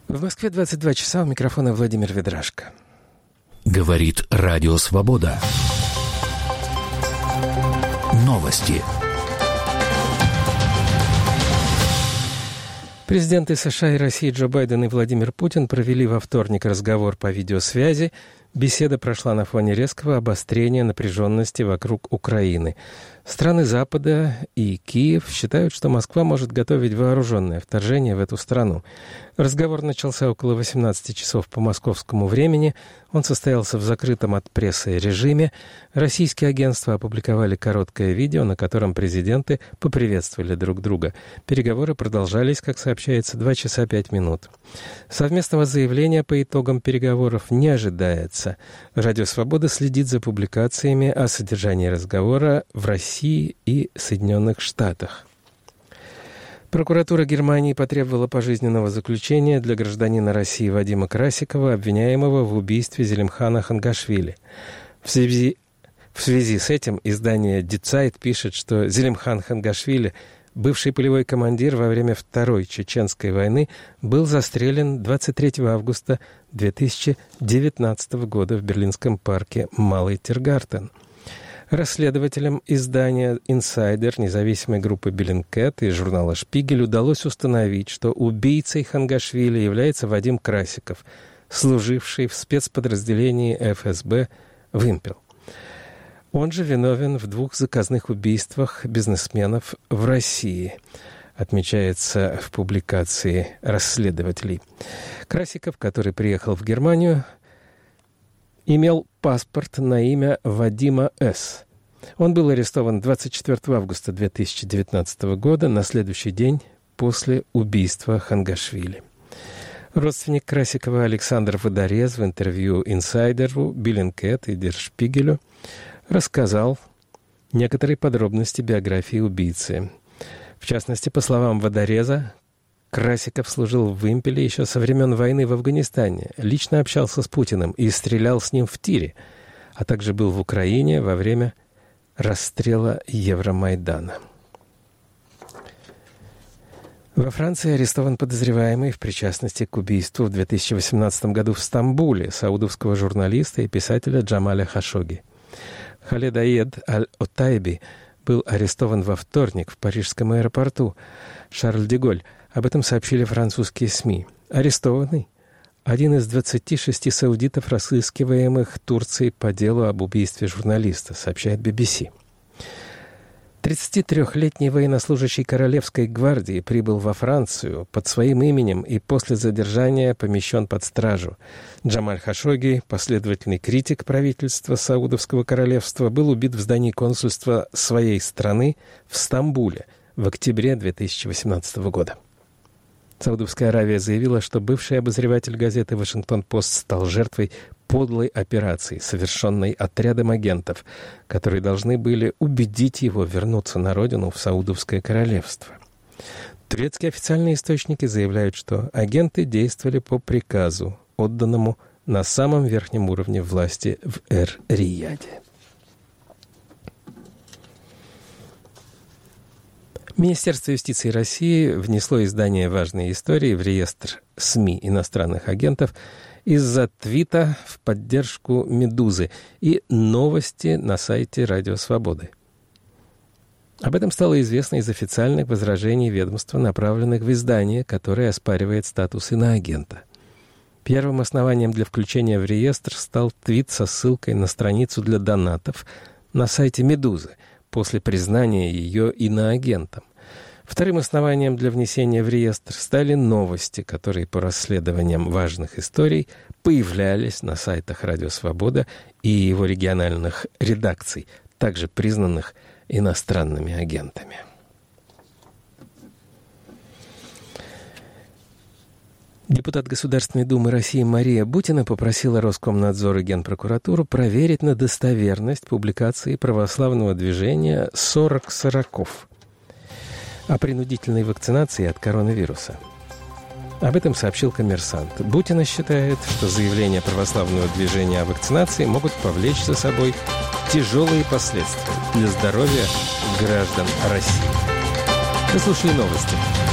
В Москве 22 часа, у микрофона Владимир Ведрашко. Говорит Радио Свобода. Новости. Президенты США и России Джо Байден и Владимир Путин провели во вторник разговор по видеосвязи. Беседа прошла на фоне резкого обострения напряженности вокруг Украины. Страны Запада и Киев считают, что Москва может готовить вооруженное вторжение в эту страну. Разговор начался около 18 часов по московскому времени. Он состоялся в закрытом от прессы режиме. Российские агентства опубликовали короткое видео, на котором президенты поприветствовали друг друга. Переговоры продолжались, как сообщается, 2 часа 5 минут. Совместного заявления по итогам переговоров не ожидается. Радио «Свобода» следит за публикациями о содержании разговора в России и Соединенных Штатах. Прокуратура Германии потребовала пожизненного заключения для гражданина России Вадима Красикова, обвиняемого в убийстве Зелимхана Хангашвили. В связи с этим издание Die Zeit пишет, что Зелимхан Хангашвили, бывший полевой командир во время Второй Чеченской войны, был застрелен 23 августа 2019 года в берлинском парке Малый Тиргартен. Расследователям издания «Инсайдер», независимой группы «Беллинкет» и журнала «Шпигель» удалось установить, что убийцей Хангашвили является Вадим Красиков, служивший в спецподразделении ФСБ «Вымпел». Он же виновен в 2 заказных убийствах бизнесменов в России, отмечается в публикации расследователей. Красиков, который приехал в Германию, имел паспорт на имя Вадима С. Он был арестован 24 августа 2019 года, на следующий день после убийства Хангашвили. Родственник Красикова Александр Водорез в интервью «Инсайдеру», «Беллинкет» и «Дер Шпигелю» рассказал некоторые подробности биографии убийцы. В частности, по словам Водореза, Красиков служил в «Вымпеле» еще со времен войны в Афганистане, лично общался с Путиным и стрелял с ним в тире, а также был в Украине во время расстрела Евромайдана. Во Франции арестован подозреваемый в причастности к убийству в 2018 году в Стамбуле саудовского журналиста и писателя Джамаля Хашогги. Халед Аед Аль-Отайби был арестован во вторник в парижском аэропорту Шарль-де-Голь. Об этом сообщили французские СМИ. Арестованный – один из 26 саудитов, разыскиваемых Турцией по делу об убийстве журналиста, сообщает BBC. 33-летний военнослужащий Королевской гвардии прибыл во Францию под своим именем и после задержания помещен под стражу. Джамаль Хашогги, последовательный критик правительства Саудовского королевства, был убит в здании консульства своей страны в Стамбуле в октябре 2018 года. Саудовская Аравия заявила, что бывший обозреватель газеты «Вашингтон-Пост» стал жертвой подлой операции, совершенной отрядом агентов, которые должны были убедить его вернуться на родину в Саудовское королевство. Турецкие официальные источники заявляют, что агенты действовали по приказу, отданному на самом верхнем уровне власти в Эр-Рияде. Министерство юстиции России внесло издание «Важные истории» в реестр СМИ иностранных агентов из-за твита в поддержку «Медузы» и новости на сайте «Радио Свободы». Об этом стало известно из официальных возражений ведомства, направленных в издание, которое оспаривает статус иноагента. Первым основанием для включения в реестр стал твит со ссылкой на страницу для донатов на сайте «Медузы» после признания ее иноагентом. Вторым основанием для внесения в реестр стали новости, которые по расследованиям важных историй появлялись на сайтах «Радио Свобода» и его региональных редакций, также признанных иностранными агентами. Депутат Государственной Думы России Мария Бутина попросила Роскомнадзор и Генпрокуратуру проверить на достоверность публикации православного движения «40 сороков» о принудительной вакцинации от коронавируса. Об этом сообщил «Коммерсант». Бутина считает, что заявления православного движения о вакцинации могут повлечь за собой тяжелые последствия для здоровья граждан России. Вы слушали новости.